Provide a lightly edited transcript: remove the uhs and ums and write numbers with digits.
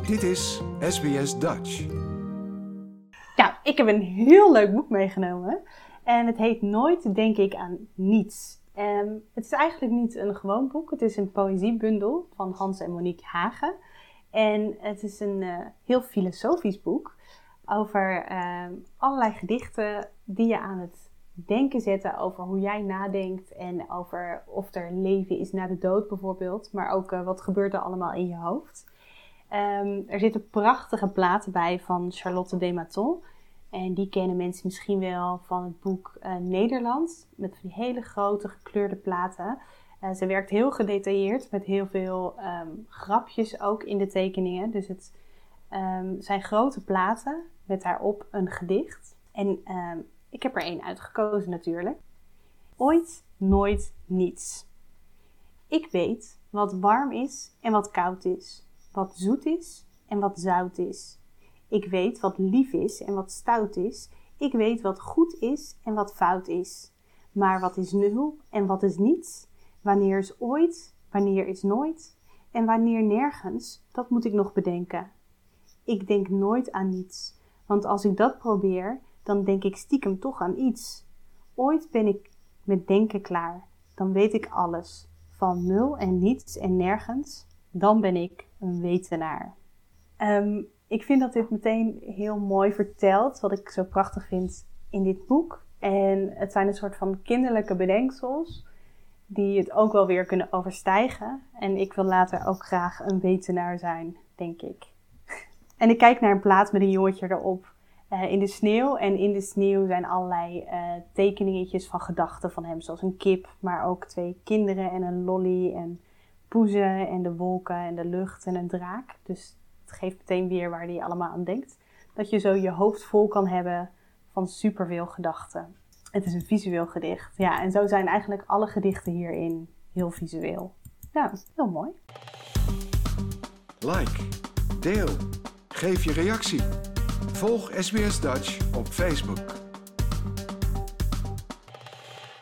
Dit is SBS Dutch. Ja, ik heb een heel leuk boek meegenomen. En het heet Nooit denk ik aan niets. Het is eigenlijk niet een gewoon boek. Het is een poëziebundel van Hans en Monique Hagen. En het is een heel filosofisch boek over allerlei gedichten die je aan het denken zetten over hoe jij nadenkt en over of er leven is na de dood bijvoorbeeld. Maar ook wat gebeurt er allemaal in je hoofd. Er zitten prachtige platen bij van Charlotte Desmathons. En die kennen mensen misschien wel van het boek Nederland. Met die hele grote gekleurde platen. Ze werkt heel gedetailleerd met heel veel grapjes ook in de tekeningen. Dus het zijn grote platen met daarop een gedicht. En ik heb er één uitgekozen natuurlijk. Ooit, nooit, niets. Ik weet wat warm is en wat koud is. Wat zoet is en wat zout is. Ik weet wat lief is en wat stout is. Ik weet wat goed is en wat fout is. Maar wat is nul en wat is niets? Wanneer is ooit, wanneer is nooit? En wanneer nergens, dat moet ik nog bedenken. Ik denk nooit aan niets. Want als ik dat probeer, dan denk ik stiekem toch aan iets. Ooit ben ik met denken klaar. Dan weet ik alles. Van nul en niets en nergens. Dan ben ik een wetenaar. Ik vind dat dit meteen heel mooi vertelt, wat ik zo prachtig vind in dit boek. En het zijn een soort van kinderlijke bedenksels die het ook wel weer kunnen overstijgen. En ik wil later ook graag een wetenaar zijn, denk ik. En ik kijk naar een plaat met een jongetje erop in de sneeuw. En in de sneeuw zijn allerlei tekeningetjes van gedachten van hem, zoals een kip, maar ook 2 kinderen en een lolly en poezen en de wolken en de lucht en een draak. Dus het geeft meteen weer waar hij allemaal aan denkt. Dat je zo je hoofd vol kan hebben van superveel gedachten. Het is een visueel gedicht. Ja, en zo zijn eigenlijk alle gedichten hierin heel visueel. Ja, heel mooi. Like, deel, geef je reactie. Volg SBS Dutch op Facebook.